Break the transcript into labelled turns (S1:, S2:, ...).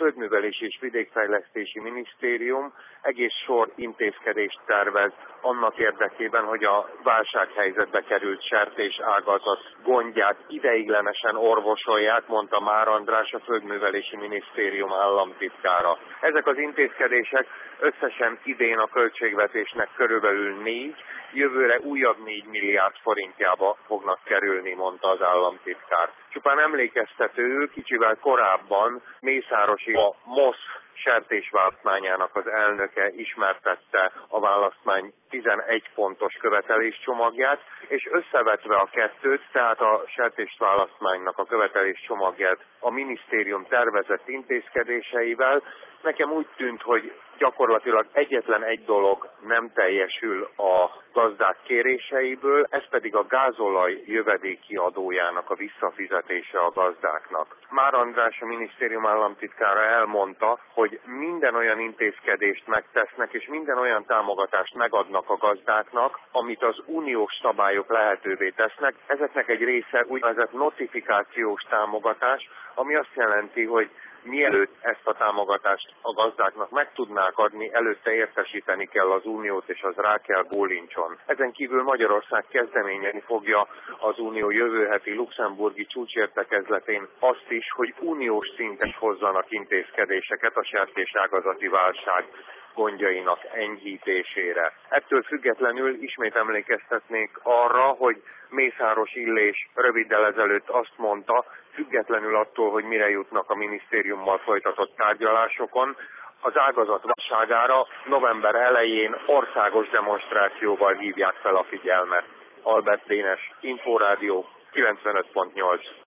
S1: Földművelési és Vidékfejlesztési Minisztérium egész sor intézkedést tervez annak érdekében, hogy a válsághelyzetbe került sertéságazat gondját ideiglenesen orvosolják, mondta Már András, a Földművelési Minisztérium államtitkára. Ezek az intézkedések összesen idén a költségvetésnek körülbelül 4, jövőre újabb 4 milliárd forintjába fognak kerülni, mondta az államtitkár. Csupán emlékeztető, kicsivel korábban Mészárosi a MOSZ sertésválasztmányának az elnöke ismertette a választmány 11 pontos követeléscsomagját, és összevetve a kettőt, tehát a sertésválasztmánynak a követeléscsomagját a minisztérium tervezett intézkedéseivel, nekem úgy tűnt, hogy gyakorlatilag egyetlen egy dolog nem teljesül a gazdák kéréseiből, ez pedig a gázolaj jövedéki adójának a visszafizetése a gazdáknak. Már András, a minisztérium államtitkára elmondta, hogy minden olyan intézkedést megtesznek, és minden olyan támogatást megadnak a gazdáknak, amit az uniós szabályok lehetővé tesznek. Ezeknek egy része úgynevezett notifikációs támogatás, ami azt jelenti, hogy mielőtt ezt a támogatást a gazdáknak meg tudnák adni, előtte értesíteni kell az uniót, és az rá kell bólincson. Ezen kívül Magyarország kezdeményezni fogja az unió jövő heti luxemburgi csúcsértekezletén azt is, hogy uniós szinten hozzanak intézkedéseket a sertéságazati válság gondjainak enyhítésére. Ettől függetlenül ismét emlékeztetnék arra, hogy Mészáros Illés röviddel ezelőtt azt mondta, függetlenül attól, hogy mire jutnak a minisztériummal folytatott tárgyalásokon, az ágazat válságára november elején országos demonstrációval hívják fel a figyelmet. Albert Dénes, Inforádió 95.8.